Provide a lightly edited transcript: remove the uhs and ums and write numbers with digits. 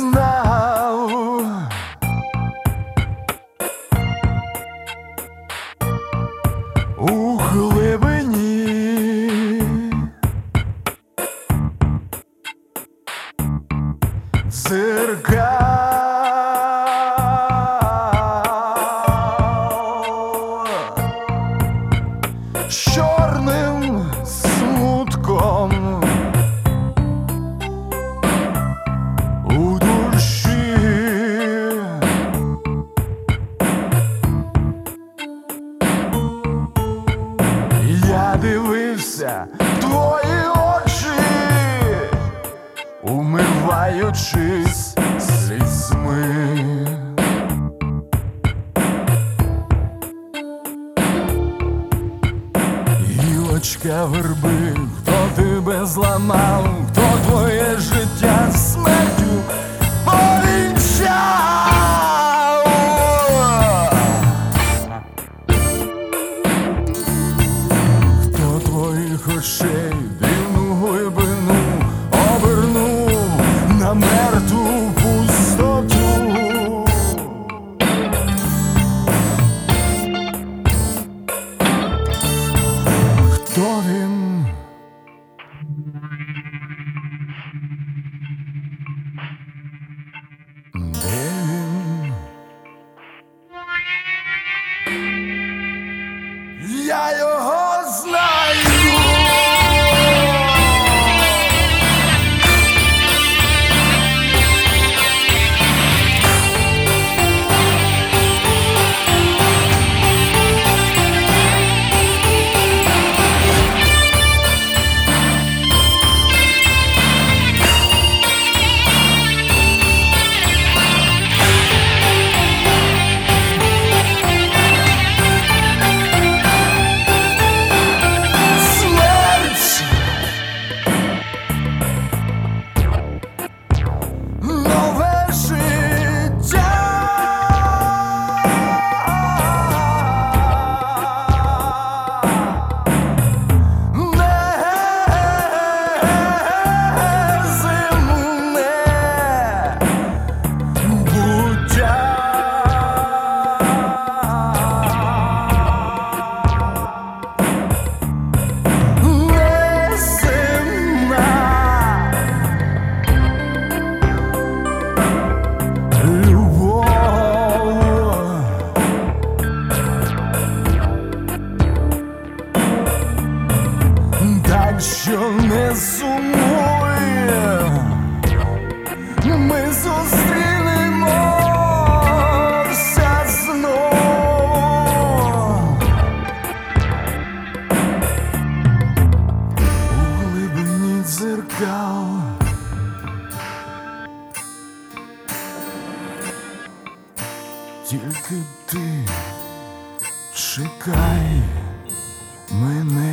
знав, у глибині дзеркал з чорним смутком у душі. Я дивився в твої очі, умиваючись слізьми. Гілочка верби, хто тебе зламав, хто твоє життя смертю повінчав? Хто твоїх очей дивну глибину обернув на мертву пустоту? Хто він? Де він? Я його знаю. Що не сумує, ми зустрінемося знов у глибині дзеркал. Тільки ти чекай мене.